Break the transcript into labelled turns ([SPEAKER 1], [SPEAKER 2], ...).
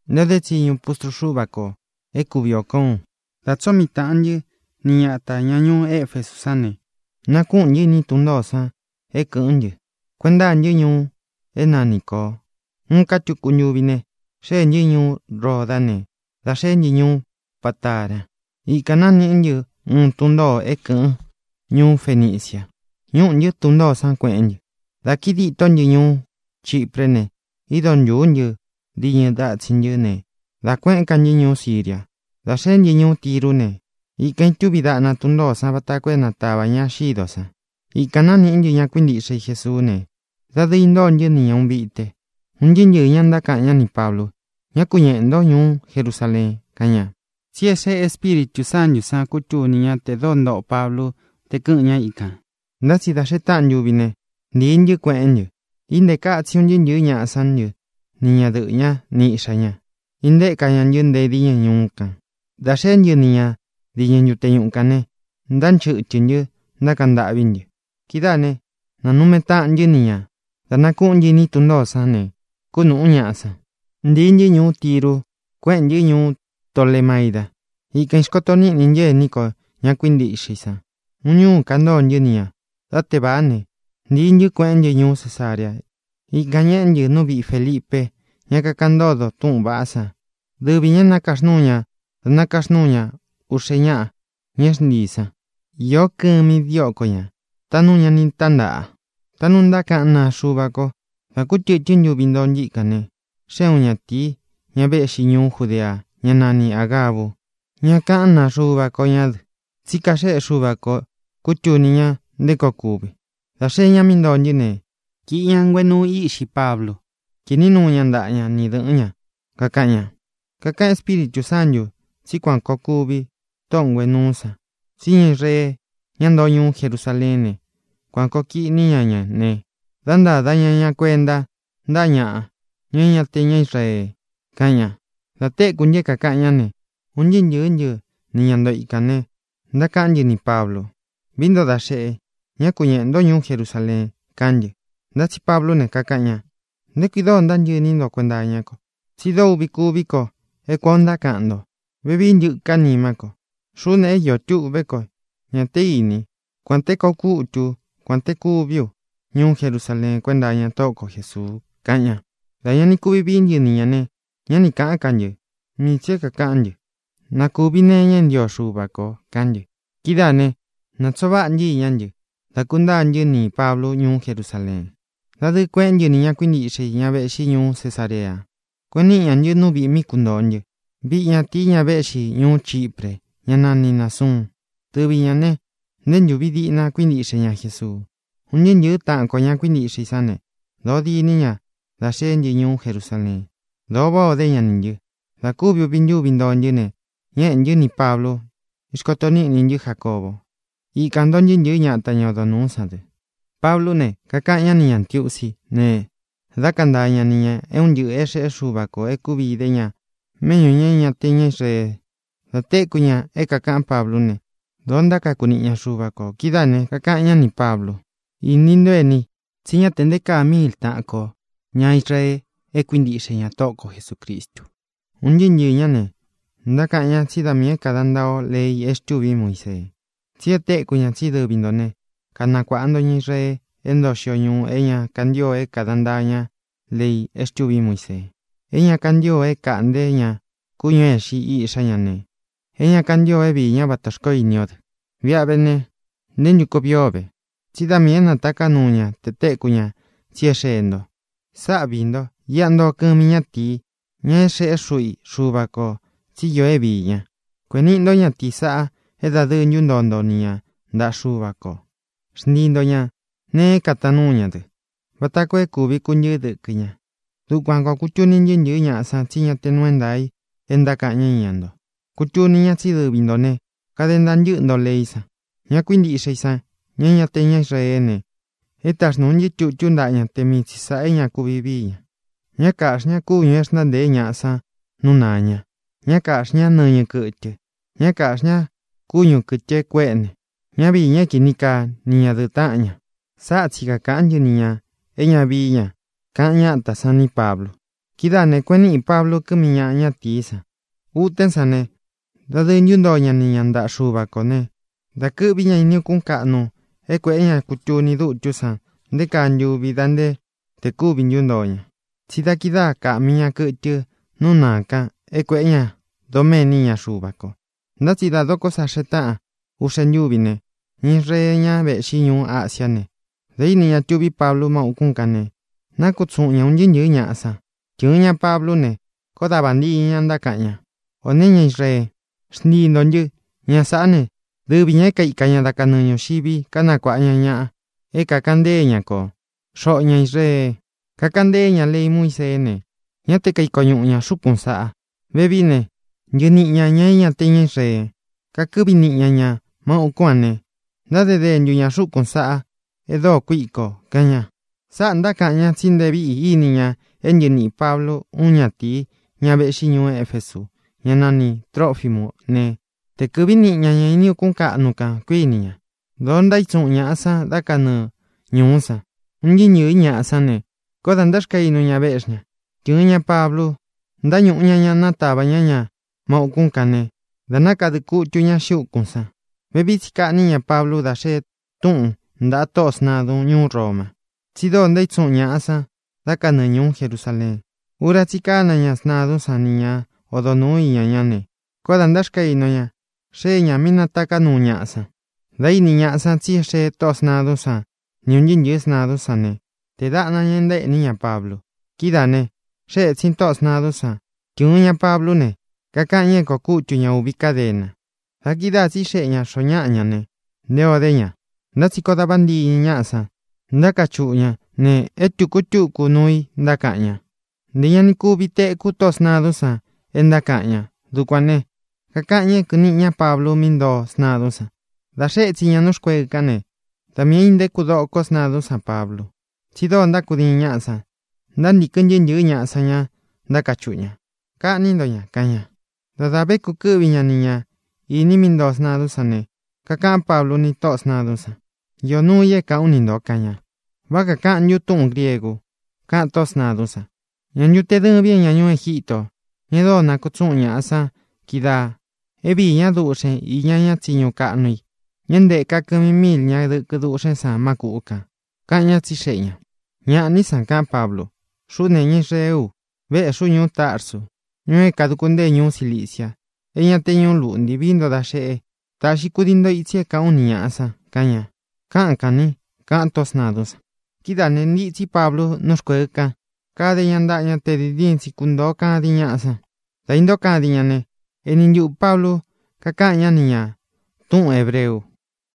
[SPEAKER 1] Nếu để chỉ nhung postru su bà cô, cubio con. Đã cho mi tán như, ni nhà ta nhà nhung Ephesus này. Na cũng như ni tung đỏ sa, cưỡng như. Quen đàn như nhung, nani có. Cá chục của nhu vine, sẽ như nhung rò đà nè. Đã sẽ như nhung patà nè. Y cả năn như tung đỏ cưỡng. Nhung Phoenicia. Nhung như tung đỏ sang quen như. Đã kí đi tôn như nhung Chipre nè. Y tôn dũ như đi như đã xin như nè. Đã quen cả như nhung Syria. Đã sẽ như nhung Tiro nè. Y cái chú bị đã na tung đỏ sang bata quen na tà và nhà sĩ đó sa. Y cả năn như nhà quyên đi xây Jesus nè. Đã đi đo như ni nhung bị tê. Như nhân đã cả nhà ni Pablo. Nhà cụ nhẹn đó nhung Jerusalem cả nhà. Si ese Espíritu Santo sa kuchu ni nhà te don đo Pablo te cự nhà y cả. Đã si đã sẽ tạm như vine. Đi như quen như. Inde cả chiung như nhà san như. Ni nhà tự nhà ni sa nhà. Inde cả nhà như đây đi nhà nhung cả. Đã sẽ như ni nhà đi nhà te nhung cả nè. Đan chữ chữ như đã cần đã vinh như. Khi đó nè. Nó nume tạm như ni nhà. Đã na cũng như ni tung đo sa nè. Cô nụ nhà sa. Đi như nhung Tiro. Quen như nhung Ptolemaida. Y cái scotoni ni như ni có nhà quyên đi sĩ sa. Nhung cả đo như ni nhà. Đã te ba nè. Đi như quen như nhung Cesarea. Y ganyan như nó bị Felipe. Nhà cả căn đo đó tung ba sa. Đưa bị nhà na casnuña. Useña. Nhé đi sa. Yo cơ mi dio ko nhà. Ta nu nhà ni tanda. Ta nu đã cả na suba ko. Và cú chữ chân như bình đòn dị cả nè. Xem nhà tí. Nhà bệ sĩ nhung Judea. Nhà nani Agabo. Nhà cả na suba ko nhà. Si cả sẽ suba ko. Cú chữ ni nhà. De ko cubi. Đã sẽ nhà mình đòn như nè. Kỹ nhà quen nu ý sĩ Pablo. Kỹ ni nu nhà đã nhà ni đỡ nhà. Cả nhà. Cả Espíritu Santo. Si quảng có cubi. Tông quen nu sa. Si nhà re. Nhà đo nhung Jerusalem nè. Quảng có kỹ ni nhà nè. Danda da nhà cuenta. Da nhà. Nhà te nhà re. Cả nhà. Đã tệ cũng như cả nhà nè. Un nhìn như. Ni nhà đợi cả nè. Da cả như ni Pablo. Vindo da sẽ. Nhà cụ nhẹn đo nhung Jerusalem. Canje. Da si Pablo nè cả nhà. Ne cuidó andan như ni lo cuenta nhà ko. Si do ubico. Cuanda cando. Ve bin như cả ni ma ko. Su ne yo chu ve ko. Nhà te ini. Cuante có cụ chu. Cuante cu view. Nhung Jerusalem cuenta nhà to ko Jesús. Cả nhà. Da nhà ni cu bin như ni nhà nè. Nhà ni cả canje. Mi che cả canje. Na cu bin ne nhà yo su ba ko. Canje. Kida nè. Na cho bạn như nhà như. Da cunda như ni Pablo nhung Jerusalem. Da de quen như ni nhà quyên đi xây nhà bệ sĩ nhung Cesarea. Quen ni nhà như nu bị mi cundon như. Bị nhà tí nhà bệ sĩ nhung Chipre. Nhà nani nasun. Từ bị nhà nè. Nên dù bị đi na quyên đi xây nhà Jesus. Un nhân như tạng có nhà quyên đi xây sa nè. Đó đi ni nhà. Da sẽ như nhung Jerusalem. Đó bao đây nhà như. Da cu biểu bin đòn như nè. Nhà như ni Pablo. Scotoni ni như Jacobo. Y candon như nhà ta nhau đó nung sa de. Pablo nè, cả nhà ni antiu si, nè. Da canda nhà ni un như ese suba ko cubi de nhà. Meño nhà te nhà re. Da te cu nhà cả Pablo nè. Donda ka kuni nhà suba ko. Kida nè, cả nhà ni Pablo. Y nindo ni. Si nhà tende ka mil ta ko. Nhà Israel quindi se nhà to ko Jesucristo. Un như nhà nè. Da cả nhà si da mie ka dandao lei estuvi Moisés. Si te cu nhà si de bindone. Kana cuando ni re endo shonyun ella candio kadandanya lei estuvi Moisés. Ella candio kandeña cuñe si i sayane. Ella candio viña batasko iniod. Via bene nenyu kopiobe. Si da miena taka nuña te cuña si esendo. Sabindo yando kamiña ti ñe se sui subako si yo viña. Cuenindo ña ti sa eda de nyundondo niña da subako. Snindo ña, ne katanuña de. Batako cubi cuñe de queña. Tu cuango cuchunin yin ña sa chiña tenuendai, enda caña yando. Cuchuniña si de bindone, cadendan yundo leisa. Ña quindi seisa, ña teña israene. Etas nun yi chuchundaña temi sisa eña cubiviña. Ña casña cuña esnande ña sa, nunaña. Ña casña neña cuche. Ña casña cuño cuche cuene. Ña viña kinika niña de taña. Sa chica canyo niña, ella viña, caña tasani Pablo. Kidane cueni Pablo kamiña ña tisa. Uten sane. Da de nyundo ña ni ñanda shuba kone. Da kubiña inyo kun kanu. E kueña kuchuni du chusa. De kanyu vidande. Te kubi nyundo ña. Sida kida kamiña kuchu. Nunaka. E kueña. Dome niña shuba ko. Da sida doko sa sheta. Ushen yubine. Nire ña be shiñu asiane. De niña chubi Pablo ma ukunkane. Na kutsuña un jinyu ña asa. Chuña Pablo ne. Koda bandi ña ndakaña. One ña Israel. Shni ndonyu. Ña sane. Dubiña kaña da kanuño shibi. Kana kuaña ña. E kakande ña ko. Sho ña Israel. Kakande ña ley Moisés ne. Ña te kaikoñu ña shukun saa. Bebine. Yuni ña ña te ña Israel. Kakubi niña ña. Ma ukuane. Da de ña shukun saa. Edo kuiko. Kaña. Sa ndakaña sin debi niña. En yuni Pablo. Uña ti. Ña be shiñu Efesu. Ña nani Trófimo ne. Te kubi niña ña ini ukunka nuka kui niña. Donda itsu ña asa daka nu ñusa. Unyi ñi ña asa ne. Koda ndashka inu ña beshña. Ña Pablo. Nda ñuña ña nataba ña. Ma ukunka ne. Da naka de kuchu ña shukunsa. Bebitsika niña Pablo da shet. Tun. Nda tos nadu ñu Roma. Sido nda itsu ña asa. Daka nu ñu Jerusalén. Ura tsika na ña snadu sa niña. Odonu ña ña ne. Koda ndashka inu ña. She ña mina taka nu ña asa. Da ini ña asa tsi she tos nadu sa. Nyunyin yus nadu sa ne. Te da na ña nde niña Pablo. Kida ne. She tsin tos nadu sa. Ña Pablo ne. Kaka ñe ko kuchu ña ubicadena. Da kida tsi she ña sho ña ña ne. Deo de ña. Da tsi koda bandi ña asa. Da kachu ña. Ne etuku chuku nui da ka ña. De ña ni kubite ku tos nadu sa. Enda ka ña. Dukwane. Kaka ñe kuni ña Pablo mindo snadu sa. Da she tsi ña nushkwe kane. Tamien de kudo ko snadu sa Pablo. Sido nda kudi ña sa. Nda ndikunyin yu ña sa ña. Da kachu ña. Ka nindo ña ka ña. Da be kukubi ña niña. Ini mindo snadu sa ne. Kaka Pablo ni to snadu sa. Yo nuye ka unindo ka ña. Baka ka nyu tun griego. Ka to snadu sa. Ña nyu te dun bien ña nyu Egipto. Ñe do na kutsu ña sa. Kida. Ebi ña duxe y ña tsiñu ka nui. Ñende ka kumi mil ña de kuduxe sa makuka. Ka ña tsi ña. Ña ni san ka Pablo. Shu ne ñi reu. Ve shu ñu Tarsu. Ñue kadukunde ñu Cilicia. E ña te ñu lundi vindo da she. Ta shikudindo itsie ka uni ña sa. Ka ña. Ka ni. Ka tosnados. Kida ne ni tsi Pablo nushkwe ka. Ka de ña nda ña te di din si kundo ka di ña sa. Da indo ka di ña ne. En inyu Pablo. Kaka ña ni ña. Tun hebreu.